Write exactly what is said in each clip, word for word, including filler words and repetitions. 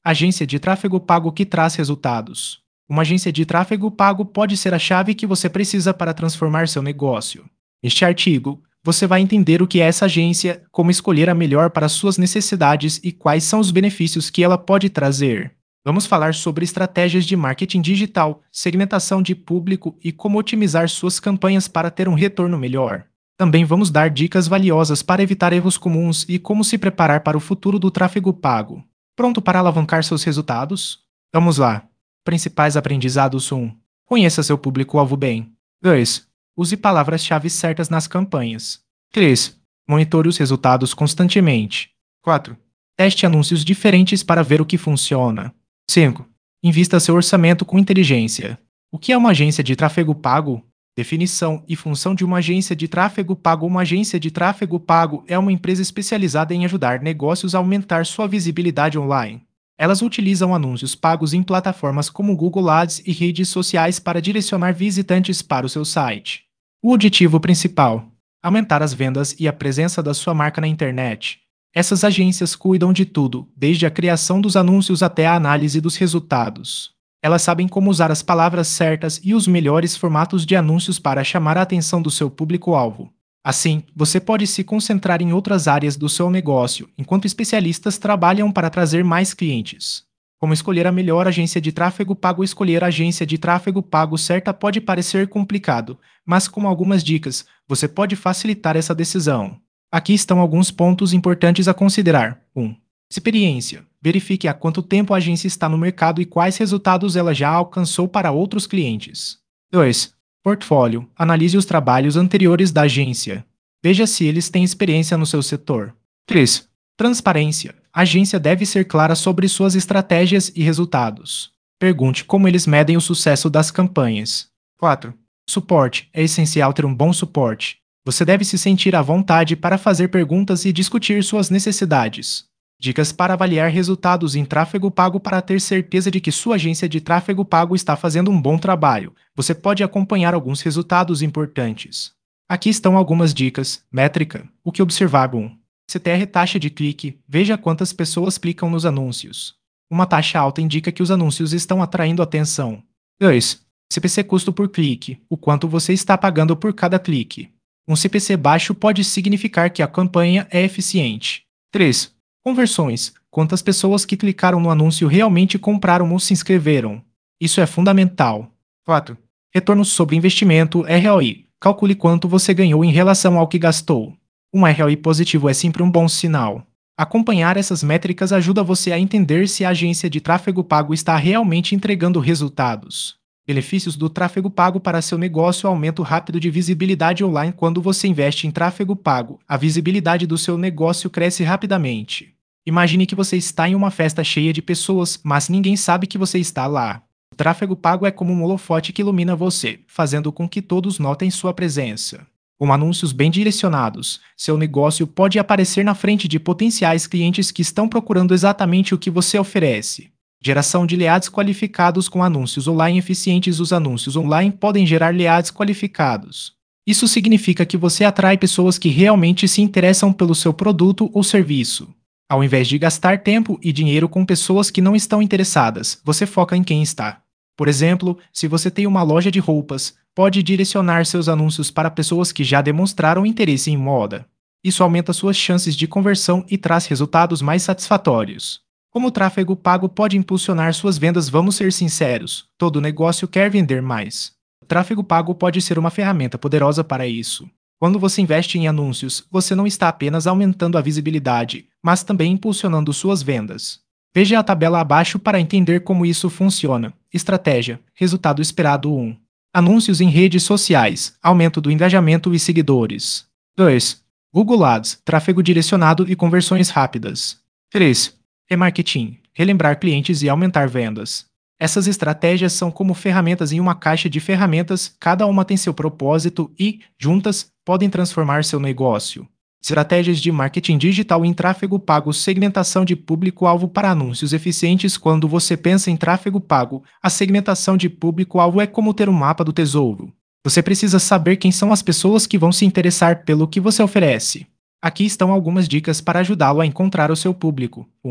Agência de tráfego pago que traz resultados. Uma agência de tráfego pago pode ser a chave que você precisa para transformar seu negócio. Neste artigo, você vai entender o que é essa agência, como escolher a melhor para suas necessidades e quais são os benefícios que ela pode trazer. Vamos falar sobre estratégias de marketing digital, segmentação de público e como otimizar suas campanhas para ter um retorno melhor. Também vamos dar dicas valiosas para evitar erros comuns e como se preparar para o futuro do tráfego pago. Pronto para alavancar seus resultados? Vamos lá! Principais aprendizados: um. Conheça seu público-alvo bem. dois. Use palavras-chave certas nas campanhas. três. Monitore os resultados constantemente. quatro. Teste anúncios diferentes para ver o que funciona. cinco. Invista seu orçamento com inteligência. O que é uma agência de tráfego pago? Definição e função de uma agência de tráfego pago. Uma agência de tráfego pago é uma empresa especializada em ajudar negócios a aumentar sua visibilidade online. Elas utilizam anúncios pagos em plataformas como Google Ads e redes sociais para direcionar visitantes para o seu site. O objetivo principal: aumentar as vendas e a presença da sua marca na internet. Essas agências cuidam de tudo, desde a criação dos anúncios até a análise dos resultados. Elas sabem como usar as palavras certas e os melhores formatos de anúncios para chamar a atenção do seu público-alvo. Assim, você pode se concentrar em outras áreas do seu negócio, enquanto especialistas trabalham para trazer mais clientes. Como escolher a melhor agência de tráfego pago? Escolher a agência de tráfego pago certa pode parecer complicado, mas com algumas dicas, você pode facilitar essa decisão. Aqui estão alguns pontos importantes a considerar. um. Experiência. Verifique há quanto tempo a agência está no mercado e quais resultados ela já alcançou para outros clientes. dois. Portfólio. Analise os trabalhos anteriores da agência. Veja se eles têm experiência no seu setor. três. Transparência. A agência deve ser clara sobre suas estratégias e resultados. Pergunte como eles medem o sucesso das campanhas. quatro. Suporte. É essencial ter um bom suporte. Você deve se sentir à vontade para fazer perguntas e discutir suas necessidades. Dicas para avaliar resultados em tráfego pago. Para ter certeza de que sua agência de tráfego pago está fazendo um bom trabalho, você pode acompanhar alguns resultados importantes. Aqui estão algumas dicas. Métrica. O que observar? um. C T R, taxa de clique. Veja quantas pessoas clicam nos anúncios. Uma taxa alta indica que os anúncios estão atraindo atenção. dois. C P C, custo por clique. O quanto você está pagando por cada clique. Um C P C baixo pode significar que a campanha é eficiente. três. Conversões. Quantas pessoas que clicaram no anúncio realmente compraram ou se inscreveram? Isso é fundamental. quatro. Retorno sobre investimento, R O I. Calcule quanto você ganhou em relação ao que gastou. Um R O I positivo é sempre um bom sinal. Acompanhar essas métricas ajuda você a entender se a agência de tráfego pago está realmente entregando resultados. Benefícios do tráfego pago para seu negócio: aumento rápido de visibilidade online. Quando você investe em tráfego pago, a visibilidade do seu negócio cresce rapidamente. Imagine que você está em uma festa cheia de pessoas, mas ninguém sabe que você está lá. O tráfego pago é como um holofote que ilumina você, fazendo com que todos notem sua presença. Com anúncios bem direcionados, seu negócio pode aparecer na frente de potenciais clientes que estão procurando exatamente o que você oferece. Geração de leads qualificados. Com anúncios online eficientes, os anúncios online podem gerar leads qualificados. Isso significa que você atrai pessoas que realmente se interessam pelo seu produto ou serviço. Ao invés de gastar tempo e dinheiro com pessoas que não estão interessadas, você foca em quem está. Por exemplo, se você tem uma loja de roupas, pode direcionar seus anúncios para pessoas que já demonstraram interesse em moda. Isso aumenta suas chances de conversão e traz resultados mais satisfatórios. Como o tráfego pago pode impulsionar suas vendas? Vamos ser sinceros, todo negócio quer vender mais. O tráfego pago pode ser uma ferramenta poderosa para isso. Quando você investe em anúncios, você não está apenas aumentando a visibilidade, mas também impulsionando suas vendas. Veja a tabela abaixo para entender como isso funciona. Estratégia. Resultado esperado: um. Anúncios em redes sociais. Aumento do engajamento e seguidores. dois. Google Ads. Tráfego direcionado e conversões rápidas. três. Remarketing. Relembrar clientes e aumentar vendas. Essas estratégias são como ferramentas em uma caixa de ferramentas, cada uma tem seu propósito e, juntas, podem transformar seu negócio. Estratégias de marketing digital em tráfego pago. Segmentação de público-alvo para anúncios eficientes. Quando você pensa em tráfego pago, a segmentação de público-alvo é como ter um mapa do tesouro. Você precisa saber quem são as pessoas que vão se interessar pelo que você oferece. Aqui estão algumas dicas para ajudá-lo a encontrar o seu público. um.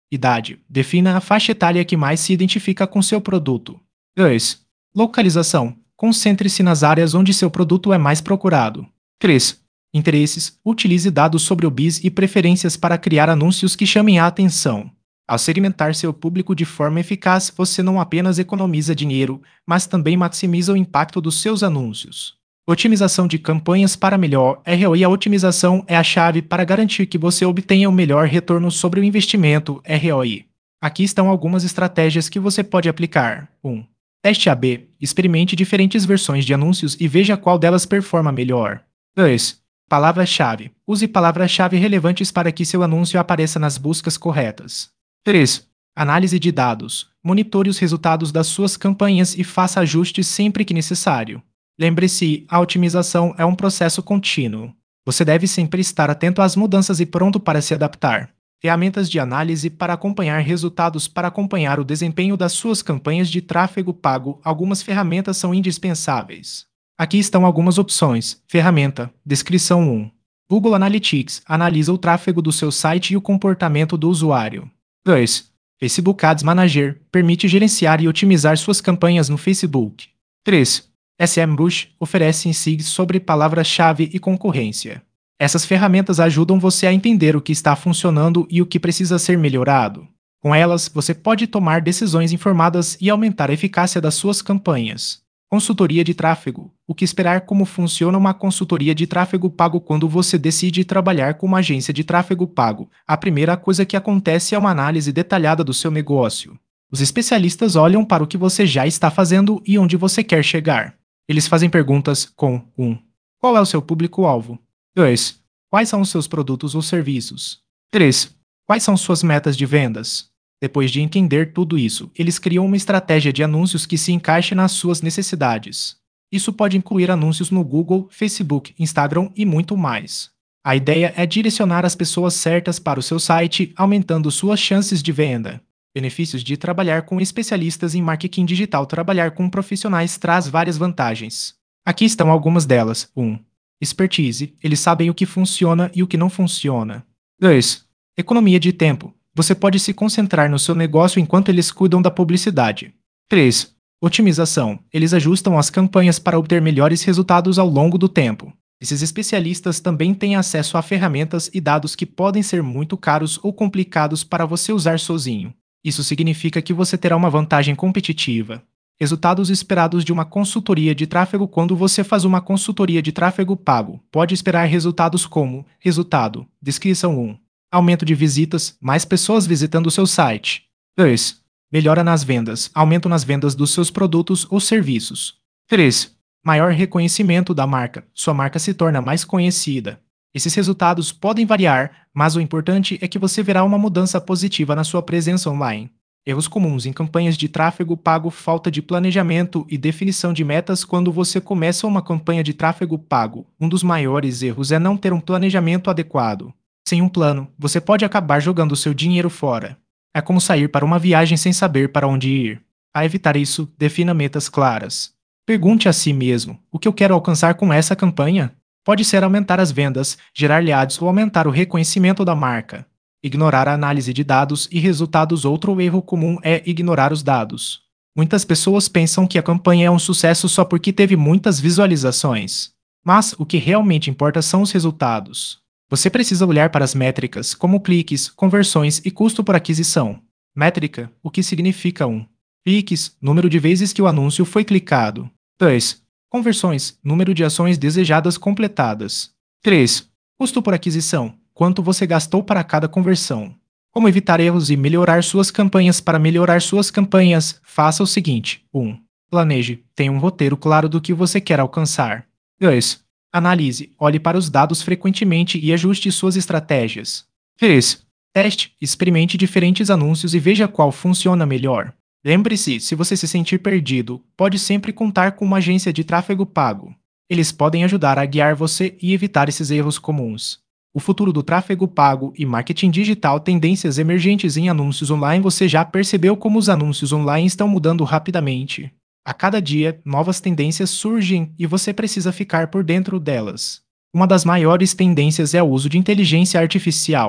Idade. Defina a faixa etária que mais se identifica com seu produto. dois. Localização. Concentre-se nas áreas onde seu produto é mais procurado. três. Interesses. Utilize dados sobre o bis e preferências para criar anúncios que chamem a atenção. Ao segmentar seu público de forma eficaz, você não apenas economiza dinheiro, mas também maximiza o impacto dos seus anúncios. Otimização de campanhas para melhor R O I. A otimização é a chave para garantir que você obtenha o melhor retorno sobre o investimento R O I. Aqui estão algumas estratégias que você pode aplicar. um. Teste A B. Experimente diferentes versões de anúncios e veja qual delas performa melhor. dois. Palavra-chave. Use palavras-chave relevantes para que seu anúncio apareça nas buscas corretas. três. Análise de dados. Monitore os resultados das suas campanhas e faça ajustes sempre que necessário. Lembre-se, a otimização é um processo contínuo. Você deve sempre estar atento às mudanças e pronto para se adaptar. Ferramentas de análise para acompanhar resultados. Para acompanhar o desempenho das suas campanhas de tráfego pago, algumas ferramentas são indispensáveis. Aqui estão algumas opções. Ferramenta. Descrição um. Google Analytics analisa o tráfego do seu site e o comportamento do usuário. dois. Facebook Ads Manager permite gerenciar e otimizar suas campanhas no Facebook. três. SEMrush oferece insights sobre palavras-chave e concorrência. Essas ferramentas ajudam você a entender o que está funcionando e o que precisa ser melhorado. Com elas, você pode tomar decisões informadas e aumentar a eficácia das suas campanhas. Consultoria de tráfego. O que esperar? Como funciona uma consultoria de tráfego pago? Quando você decide trabalhar com uma agência de tráfego pago, a primeira coisa que acontece é uma análise detalhada do seu negócio. Os especialistas olham para o que você já está fazendo e onde você quer chegar. Eles fazem perguntas com um. Qual é o seu público-alvo? dois. Quais são os seus produtos ou serviços? três. Quais são suas metas de vendas? Depois de entender tudo isso, eles criam uma estratégia de anúncios que se encaixe nas suas necessidades. Isso pode incluir anúncios no Google, Facebook, Instagram e muito mais. A ideia é direcionar as pessoas certas para o seu site, aumentando suas chances de venda. Benefícios de trabalhar com especialistas em marketing digital. Trabalhar com profissionais traz várias vantagens. Aqui estão algumas delas. um. Expertise. Eles sabem o que funciona e o que não funciona. dois. Economia de tempo. Você pode se concentrar no seu negócio enquanto eles cuidam da publicidade. três. Otimização. Eles ajustam as campanhas para obter melhores resultados ao longo do tempo. Esses especialistas também têm acesso a ferramentas e dados que podem ser muito caros ou complicados para você usar sozinho. Isso significa que você terá uma vantagem competitiva. Resultados esperados de uma consultoria de tráfego. Quando você faz uma consultoria de tráfego pago, pode esperar resultados como: resultado, descrição um. Aumento de visitas, mais pessoas visitando o seu site. dois. Melhora nas vendas, aumento nas vendas dos seus produtos ou serviços. três. Maior reconhecimento da marca, sua marca se torna mais conhecida. Esses resultados podem variar, mas o importante é que você verá uma mudança positiva na sua presença online. Erros comuns em campanhas de tráfego pago: falta de planejamento e definição de metas. Quando você começa uma campanha de tráfego pago, um dos maiores erros é não ter um planejamento adequado. Sem um plano, você pode acabar jogando seu dinheiro fora. É como sair para uma viagem sem saber para onde ir. Para evitar isso, defina metas claras. Pergunte a si mesmo: o que eu quero alcançar com essa campanha? Pode ser aumentar as vendas, gerar leads ou aumentar o reconhecimento da marca. Ignorar a análise de dados e resultados. Outro erro comum é ignorar os dados. Muitas pessoas pensam que a campanha é um sucesso só porque teve muitas visualizações. Mas o que realmente importa são os resultados. Você precisa olhar para as métricas, como cliques, conversões e custo por aquisição. Métrica, o que significa um. Cliques, número de vezes que o anúncio foi clicado. dois. Conversões, número de ações desejadas completadas. três. Custo por aquisição, quanto você gastou para cada conversão. Como evitar erros e melhorar suas campanhas? Para melhorar suas campanhas, faça o seguinte: um. Planeje, tenha um roteiro claro do que você quer alcançar. dois. Analise, olhe para os dados frequentemente e ajuste suas estratégias. três. Teste, experimente diferentes anúncios e veja qual funciona melhor. Lembre-se, se você se sentir perdido, pode sempre contar com uma agência de tráfego pago. Eles podem ajudar a guiar você e evitar esses erros comuns. O futuro do tráfego pago e marketing digital. Tendências emergentes em anúncios online. Você já percebeu como os anúncios online estão mudando rapidamente? A cada dia, novas tendências surgem e você precisa ficar por dentro delas. Uma das maiores tendências é o uso de inteligência artificial.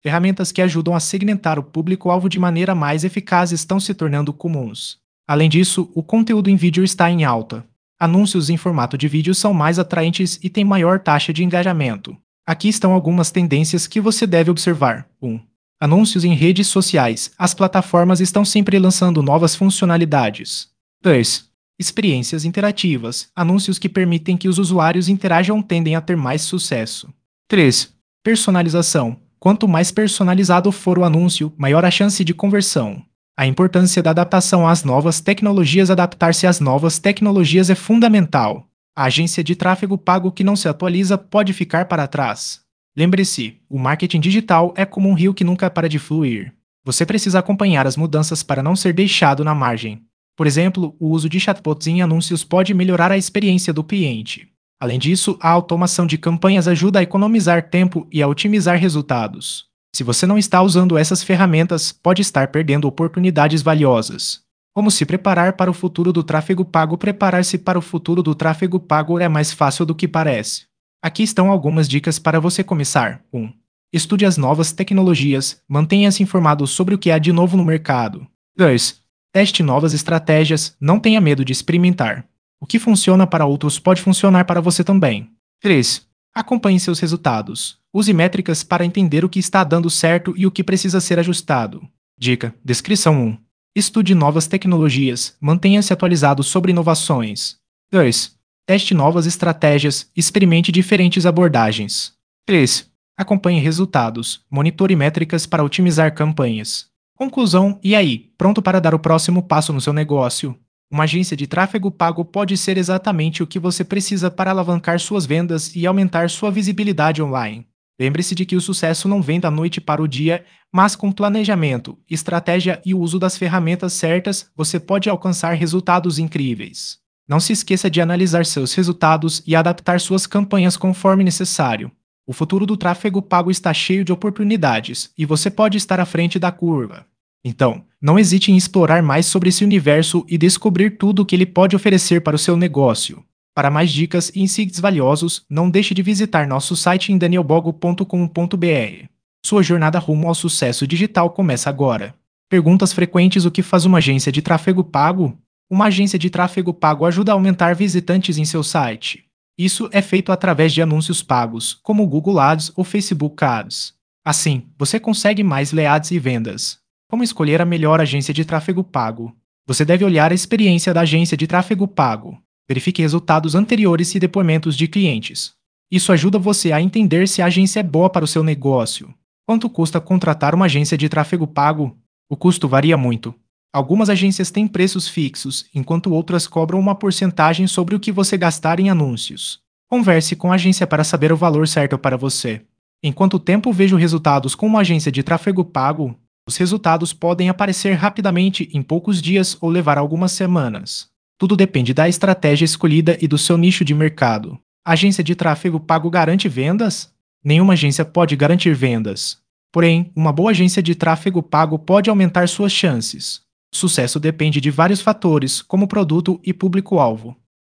Ferramentas que ajudam a segmentar o público-alvo de maneira mais eficaz estão se tornando comuns. Além disso, o conteúdo em vídeo está em alta. Anúncios em formato de vídeo são mais atraentes e têm maior taxa de engajamento. Aqui estão algumas tendências que você deve observar. um. Anúncios em redes sociais. As plataformas estão sempre lançando novas funcionalidades. dois. Experiências interativas. Anúncios que permitem que os usuários interajam tendem a ter mais sucesso. três. Personalização. Quanto mais personalizado for o anúncio, maior a chance de conversão. A importância da adaptação às novas tecnologias. Adaptar-se às novas tecnologias é fundamental. A agência de tráfego pago que não se atualiza pode ficar para trás. Lembre-se, o marketing digital é como um rio que nunca para de fluir. Você precisa acompanhar as mudanças para não ser deixado na margem. Por exemplo, o uso de chatbots em anúncios pode melhorar a experiência do cliente. Além disso, a automação de campanhas ajuda a economizar tempo e a otimizar resultados. Se você não está usando essas ferramentas, pode estar perdendo oportunidades valiosas. Como se preparar para o futuro do tráfego pago? Preparar-se para o futuro do tráfego pago é mais fácil do que parece. Aqui estão algumas dicas para você começar. um. Estude as novas tecnologias, mantenha-se informado sobre o que há de novo no mercado. dois. Teste novas estratégias, não tenha medo de experimentar. O que funciona para outros pode funcionar para você também. três. Acompanhe seus resultados. Use métricas para entender o que está dando certo e o que precisa ser ajustado. Dica: Descrição um. Estude novas tecnologias, mantenha-se atualizado sobre inovações. dois. Teste novas estratégias, experimente diferentes abordagens. três. Acompanhe resultados, monitore métricas para otimizar campanhas. Conclusão: e aí, pronto para dar o próximo passo no seu negócio? Uma agência de tráfego pago pode ser exatamente o que você precisa para alavancar suas vendas e aumentar sua visibilidade online. Lembre-se de que o sucesso não vem da noite para o dia, mas com planejamento, estratégia e o uso das ferramentas certas, você pode alcançar resultados incríveis. Não se esqueça de analisar seus resultados e adaptar suas campanhas conforme necessário. O futuro do tráfego pago está cheio de oportunidades e você pode estar à frente da curva. Então, não hesite em explorar mais sobre esse universo e descobrir tudo o que ele pode oferecer para o seu negócio. Para mais dicas e insights valiosos, não deixe de visitar nosso site em daniel bogo ponto com ponto b r. Sua jornada rumo ao sucesso digital começa agora. Perguntas frequentes: o que faz uma agência de tráfego pago? Uma agência de tráfego pago ajuda a aumentar visitantes em seu site. Isso é feito através de anúncios pagos, como o Google Ads ou Facebook Ads. Assim, você consegue mais leads e vendas. Como escolher a melhor agência de tráfego pago? Você deve olhar a experiência da agência de tráfego pago. Verifique resultados anteriores e depoimentos de clientes. Isso ajuda você a entender se a agência é boa para o seu negócio. Quanto custa contratar uma agência de tráfego pago? O custo varia muito. Algumas agências têm preços fixos, enquanto outras cobram uma porcentagem sobre o que você gastar em anúncios. Converse com a agência para saber o valor certo para você. Em quanto tempo vejo resultados com uma agência de tráfego pago? Os resultados podem aparecer rapidamente em poucos dias ou levar algumas semanas. Tudo depende da estratégia escolhida e do seu nicho de mercado. A agência de tráfego pago garante vendas? Nenhuma agência pode garantir vendas. Porém, uma boa agência de tráfego pago pode aumentar suas chances. O sucesso depende de vários fatores, como produto e público-alvo.